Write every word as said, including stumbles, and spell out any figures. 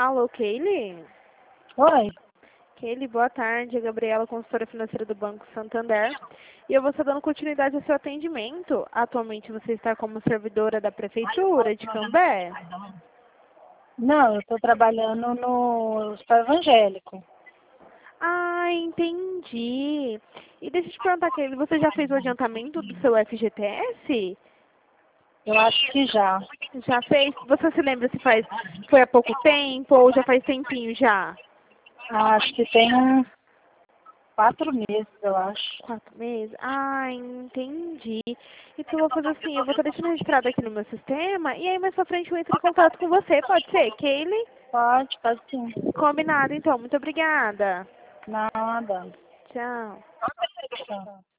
Alô, Keile? Oi. Keile, boa tarde. É a Gabriela, consultora financeira do Banco Santander. E eu vou estar dando continuidade ao seu atendimento. Atualmente você está como servidora da Prefeitura de Cambé? Não, eu estou trabalhando no hospital evangélico. Ah, entendi. E deixa eu te perguntar, Keile, você já fez o adiantamento do seu F G T S? Eu acho que já. Já fez? Você se lembra se faz, foi há pouco tempo ou já faz tempinho já? Acho que tem uns quatro meses, eu acho. Quatro meses? Ah, entendi. Então eu vou fazer assim, eu vou estar deixando registrado aqui no meu sistema e aí mais pra frente eu entro em contato com você, pode ser, Keile? Pode, pode sim. Combinado então, muito obrigada. Nada. Tchau. Tchau.